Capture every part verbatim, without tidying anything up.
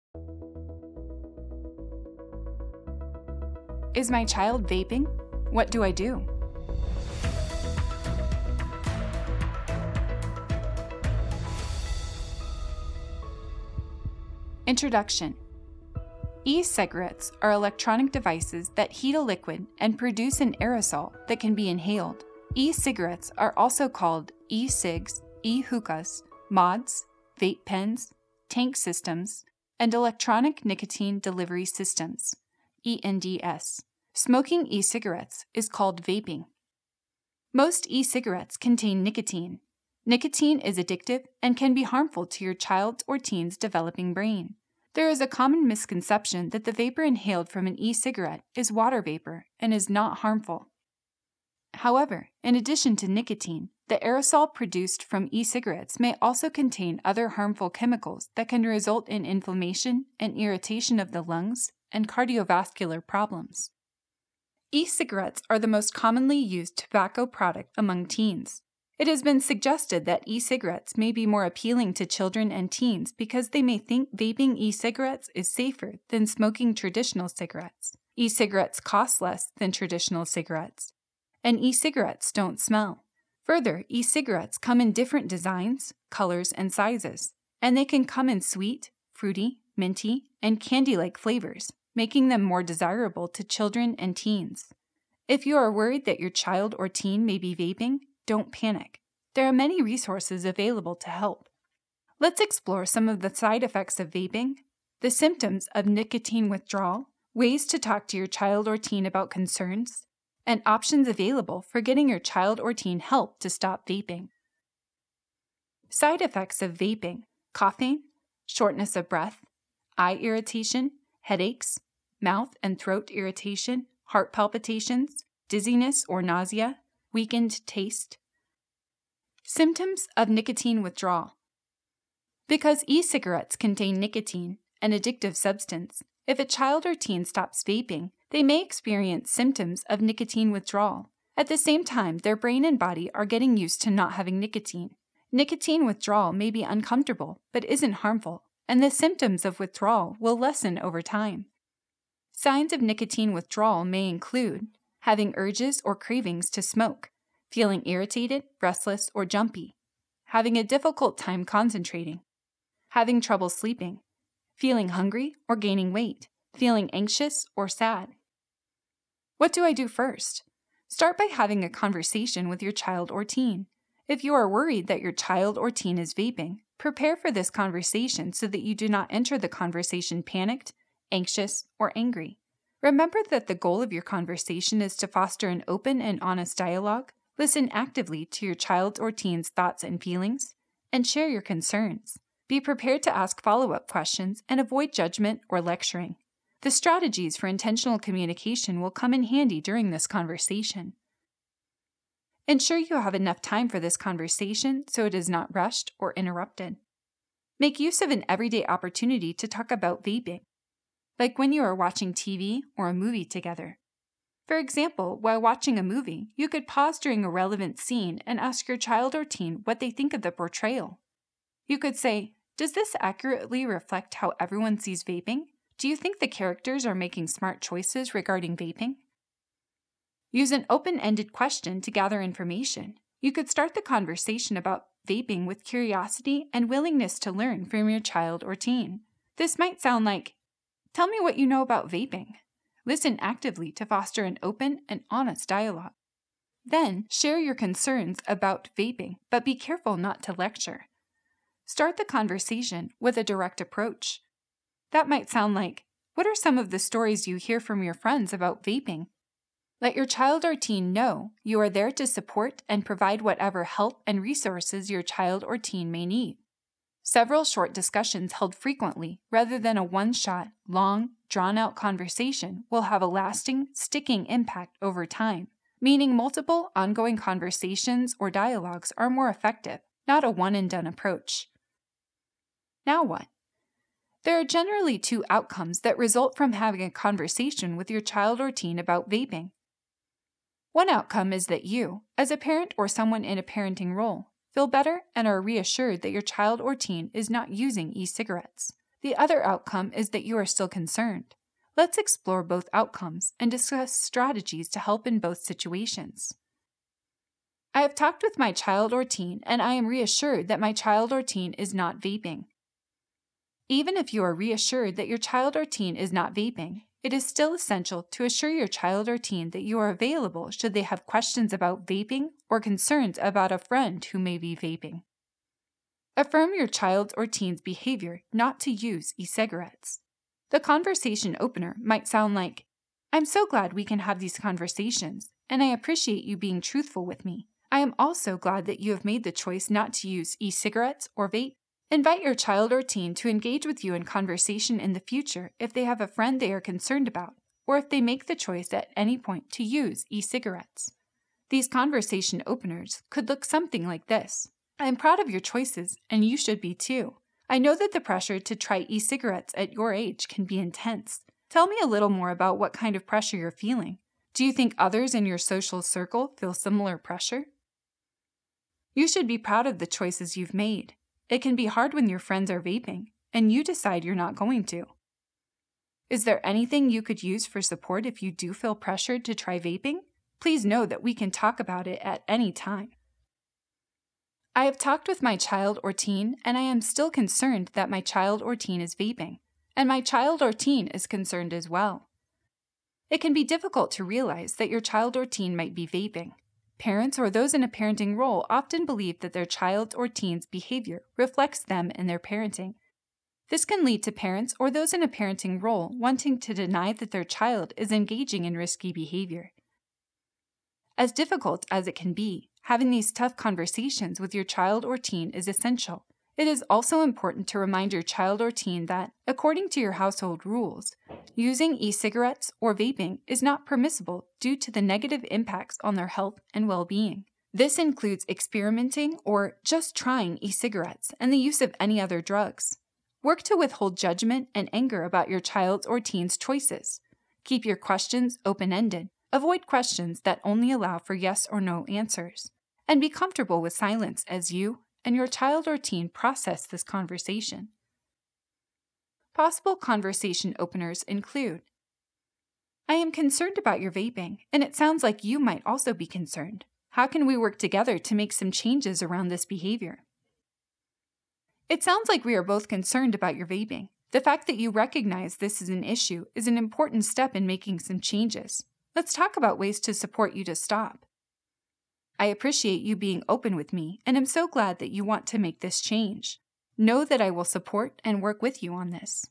Is my child vaping? What do I do? Introduction. E-cigarettes are electronic devices that heat a liquid and produce an aerosol that can be inhaled. E-cigarettes are also called e-cigs, e-hookahs, mods, vape pens, tank systems, and electronic nicotine delivery systems, E N D S. Smoking e-cigarettes is called vaping. Most e-cigarettes contain nicotine. Nicotine is addictive and can be harmful to your child's or teen's developing brain. There is a common misconception that the vapor inhaled from an e-cigarette is water vapor and is not harmful. However, in addition to nicotine, the aerosol produced from e-cigarettes may also contain other harmful chemicals that can result in inflammation and irritation of the lungs and cardiovascular problems. E-cigarettes are the most commonly used tobacco product among teens. It has been suggested that e-cigarettes may be more appealing to children and teens because they may think vaping e-cigarettes is safer than smoking traditional cigarettes. E-cigarettes cost less than traditional cigarettes, and e-cigarettes don't smell. Further, e-cigarettes come in different designs, colors, and sizes, and they can come in sweet, fruity, minty, and candy-like flavors, making them more desirable to children and teens. If you are worried that your child or teen may be vaping, don't panic. There are many resources available to help. Let's explore some of the side effects of vaping, the symptoms of nicotine withdrawal, ways to talk to your child or teen about concerns, and options available for getting your child or teen help to stop vaping. Side effects of vaping: coughing, shortness of breath, eye irritation, headaches, mouth and throat irritation, heart palpitations, dizziness or nausea, weakened taste. Symptoms of nicotine withdrawal. Because e-cigarettes contain nicotine, an addictive substance, if a child or teen stops vaping, they may experience symptoms of nicotine withdrawal. At the same time, their brain and body are getting used to not having nicotine. Nicotine withdrawal may be uncomfortable, but isn't harmful, and the symptoms of withdrawal will lessen over time. Signs of nicotine withdrawal may include having urges or cravings to smoke, feeling irritated, restless, or jumpy, having a difficult time concentrating, having trouble sleeping, feeling hungry or gaining weight, feeling anxious or sad. What do I do first? Start by having a conversation with your child or teen. If you are worried that your child or teen is vaping, prepare for this conversation so that you do not enter the conversation panicked, anxious, or angry. Remember that the goal of your conversation is to foster an open and honest dialogue, listen actively to your child or teen's thoughts and feelings, and share your concerns. Be prepared to ask follow-up questions and avoid judgment or lecturing. The strategies for intentional communication will come in handy during this conversation. Ensure you have enough time for this conversation so it is not rushed or interrupted. Make use of an everyday opportunity to talk about vaping, like when you are watching T V or a movie together. For example, while watching a movie, you could pause during a relevant scene and ask your child or teen what they think of the portrayal. You could say, "Does this accurately reflect how everyone sees vaping? Do you think the characters are making smart choices regarding vaping?" Use an open-ended question to gather information. You could start the conversation about vaping with curiosity and willingness to learn from your child or teen. This might sound like, "Tell me what you know about vaping." Listen actively to foster an open and honest dialogue. Then, share your concerns about vaping, but be careful not to lecture. Start the conversation with a direct approach. That might sound like, "What are some of the stories you hear from your friends about vaping?" Let your child or teen know you are there to support and provide whatever help and resources your child or teen may need. Several short discussions held frequently, rather than a one-shot, long, drawn-out conversation, will have a lasting, sticking impact over time, meaning multiple ongoing conversations or dialogues are more effective, not a one-and-done approach. Now what? There are generally two outcomes that result from having a conversation with your child or teen about vaping. One outcome is that you, as a parent or someone in a parenting role, feel better and are reassured that your child or teen is not using e-cigarettes. The other outcome is that you are still concerned. Let's explore both outcomes and discuss strategies to help in both situations. I have talked with my child or teen, and I am reassured that my child or teen is not vaping. Even if you are reassured that your child or teen is not vaping, it is still essential to assure your child or teen that you are available should they have questions about vaping or concerns about a friend who may be vaping. Affirm your child's or teen's behavior not to use e-cigarettes. The conversation opener might sound like, "I'm so glad we can have these conversations, and I appreciate you being truthful with me. I am also glad that you have made the choice not to use e-cigarettes or vape." Invite your child or teen to engage with you in conversation in the future if they have a friend they are concerned about, or if they make the choice at any point to use e-cigarettes. These conversation openers could look something like this. "I am proud of your choices, and you should be too. I know that the pressure to try e-cigarettes at your age can be intense. Tell me a little more about what kind of pressure you're feeling. Do you think others in your social circle feel similar pressure?" You should be proud of the choices you've made. It can be hard when your friends are vaping, and you decide you're not going to. Is there anything you could use for support if you do feel pressured to try vaping? Please know that we can talk about it at any time. I have talked with my child or teen, and I am still concerned that my child or teen is vaping, and my child or teen is concerned as well. It can be difficult to realize that your child or teen might be vaping. Parents or those in a parenting role often believe that their child or teen's behavior reflects them in their parenting. This can lead to parents or those in a parenting role wanting to deny that their child is engaging in risky behavior. As difficult as it can be, having these tough conversations with your child or teen is essential. It is also important to remind your child or teen that, according to your household rules, using e-cigarettes or vaping is not permissible due to the negative impacts on their health and well-being. This includes experimenting or just trying e-cigarettes and the use of any other drugs. Work to withhold judgment and anger about your child's or teen's choices. Keep your questions open-ended. Avoid questions that only allow for yes or no answers. And be comfortable with silence as you and your child or teen process this conversation. Possible conversation openers include, "I am concerned about your vaping, and it sounds like you might also be concerned. How can we work together to make some changes around this behavior?" "It sounds like we are both concerned about your vaping. The fact that you recognize this is an issue is an important step in making some changes. Let's talk about ways to support you to stop. I appreciate you being open with me, and am so glad that you want to make this change. Know that I will support and work with you on this.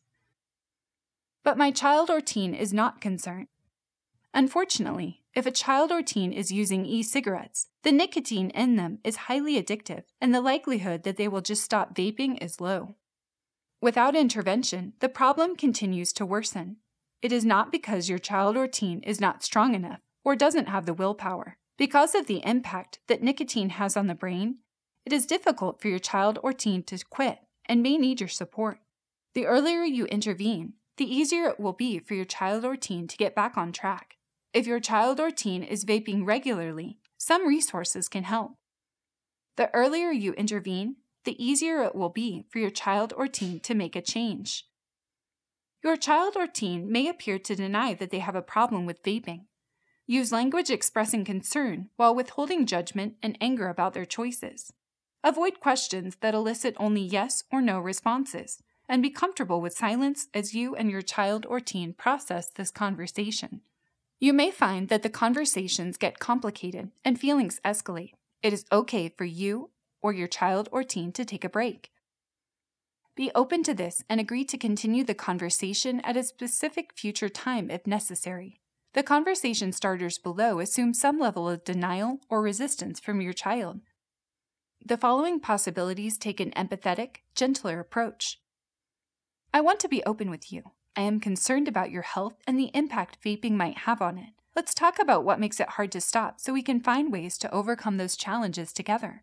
But my child or teen is not concerned. Unfortunately, if a child or teen is using e-cigarettes, the nicotine in them is highly addictive, and the likelihood that they will just stop vaping is low. Without intervention, the problem continues to worsen. It is not because your child or teen is not strong enough or doesn't have the willpower. Because of the impact that nicotine has on the brain, it is difficult for your child or teen to quit and may need your support. The earlier you intervene, the easier it will be for your child or teen to get back on track. If your child or teen is vaping regularly, some resources can help. The earlier you intervene, the easier it will be for your child or teen to make a change. Your child or teen may appear to deny that they have a problem with vaping. Use language expressing concern while withholding judgment and anger about their choices. Avoid questions that elicit only yes or no responses, and be comfortable with silence as you and your child or teen process this conversation. You may find that the conversations get complicated and feelings escalate. It is okay for you or your child or teen to take a break. Be open to this and agree to continue the conversation at a specific future time if necessary. The conversation starters below assume some level of denial or resistance from your child. The following possibilities take an empathetic, gentler approach. "I want to be open with you. I am concerned about your health and the impact vaping might have on it. Let's talk about what makes it hard to stop so we can find ways to overcome those challenges together.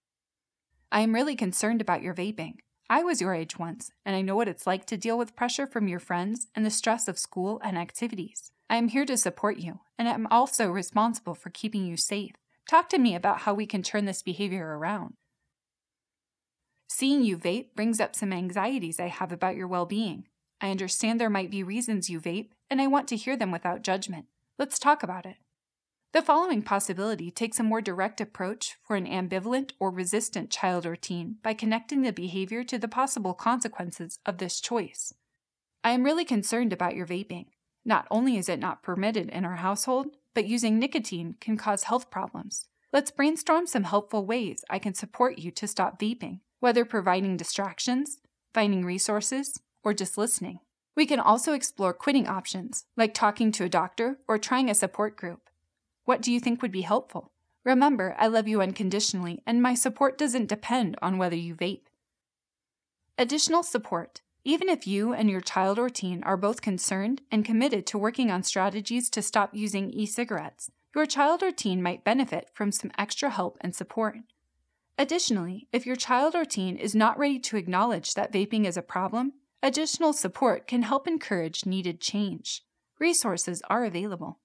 I am really concerned about your vaping. I was your age once, and I know what it's like to deal with pressure from your friends and the stress of school and activities. I am here to support you, and I'm also responsible for keeping you safe. Talk to me about how we can turn this behavior around." Seeing you vape brings up some anxieties I have about your well-being. I understand there might be reasons you vape, and I want to hear them without judgment. Let's talk about it. The following possibility takes a more direct approach for an ambivalent or resistant child or teen by connecting the behavior to the possible consequences of this choice. I am really concerned about your vaping. Not only is it not permitted in our household, but using nicotine can cause health problems. Let's brainstorm some helpful ways I can support you to stop vaping, whether providing distractions, finding resources, or just listening. We can also explore quitting options, like talking to a doctor or trying a support group. What do you think would be helpful? Remember, I love you unconditionally, and my support doesn't depend on whether you vape. Additional support. Even if you and your child or teen are both concerned and committed to working on strategies to stop using e-cigarettes, your child or teen might benefit from some extra help and support. Additionally, if your child or teen is not ready to acknowledge that vaping is a problem, additional support can help encourage needed change. Resources are available.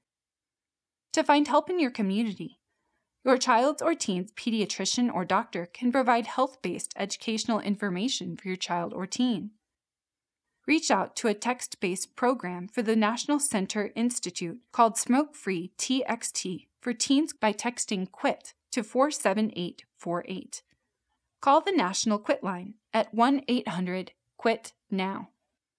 To find help in your community, your child's or teen's pediatrician or doctor can provide health-based educational information for your child or teen. Reach out to a text-based program for the National Center Institute called Smoke Free T X T for teens by texting QUIT to four seven eight four eight. Call the National Quit line at one eight hundred quit now.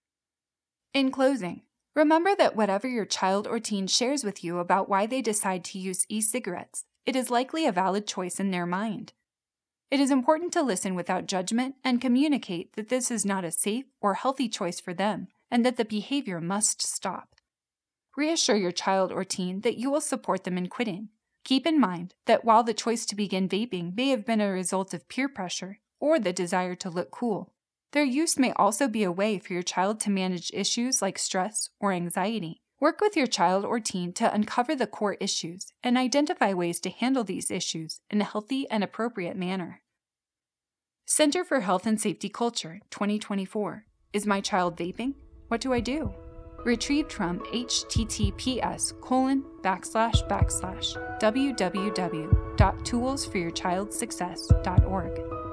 In closing, remember that whatever your child or teen shares with you about why they decide to use e-cigarettes, it is likely a valid choice in their mind. It is important to listen without judgment and communicate that this is not a safe or healthy choice for them and that the behavior must stop. Reassure your child or teen that you will support them in quitting. Keep in mind that while the choice to begin vaping may have been a result of peer pressure or the desire to look cool, their use may also be a way for your child to manage issues like stress or anxiety. Work with your child or teen to uncover the core issues and identify ways to handle these issues in a healthy and appropriate manner. Center for Health and Safety Culture, twenty twenty-four. Is my child vaping? What do I do? Retrieved from https colon backslash backslash www dot tools for your child's success dot org.